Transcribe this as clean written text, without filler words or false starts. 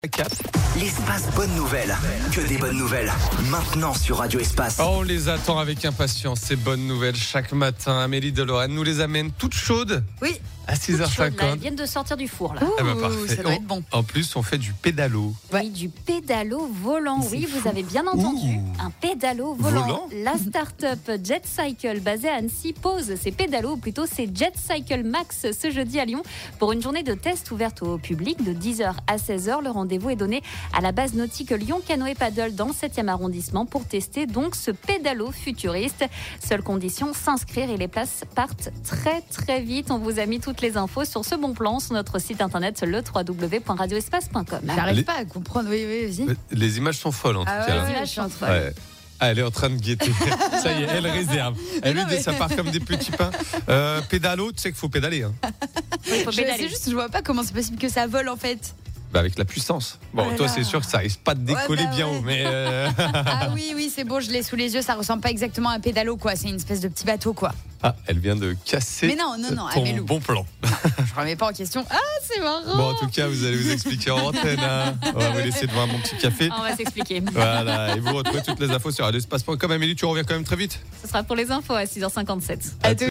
L'espace bonne nouvelle, que des bonnes nouvelles. Maintenant sur Radio Espace. On les attend avec impatience, ces bonnes nouvelles. Chaque matin, Amélie de Lorraine nous les amène toutes chaudes. Oui. À 6h50. Elles viennent de sortir du four là. Eh ben, parfait. Ça doit être bon. En plus, on fait du pédalo. Oui, du pédalo volant. Oui, vous avez bien entendu. Un pédalo volant. La start-up Jet Cycle basée à Annecy pose ses pédalos, ou plutôt ses Jet Cycle Max ce jeudi à Lyon pour une journée de test ouverte au public de 10h à 16h. Le rendez-vous est donné à la base nautique Lyon Canoë Paddle dans le 7e arrondissement pour tester donc ce pédalo futuriste. Seule condition, s'inscrire et les places partent très très vite. On vous a mis toutes les infos sur ce bon plan sur notre site internet le www.radioespace.com. J'arrive pas à comprendre. Oui, vas-y. Les images sont folles en tout cas. Les images sont folles. Ouais. Elle est en train de guetter. Ça y est, elle réserve. Elle lui dit ça part comme des petits pains. Pédalo, tu sais qu'il faut pédaler. Hein. Il faut pédaler. C'est juste, je vois pas comment c'est possible que ça vole en fait. Bah avec la puissance. Bon, Voilà. toi c'est sûr que ça risque pas de décoller bien haut, mais Ah oui, c'est bon, je l'ai sous les yeux. Ça ressemble pas exactement à un pédalo, quoi. C'est une espèce de petit bateau, quoi. ah, elle vient de casser Mais non, ton Amélou. bon plan. Je remets pas en question. Ah, c'est marrant. Bon, en tout cas, vous allez vous expliquer en antenne. Hein. On va vous laisser devant mon petit café. On va s'expliquer. Voilà, et vous retrouvez toutes les infos sur radioespace.com. Amélie, tu reviens quand même très vite. Ce sera pour les infos à 6h57. À tout.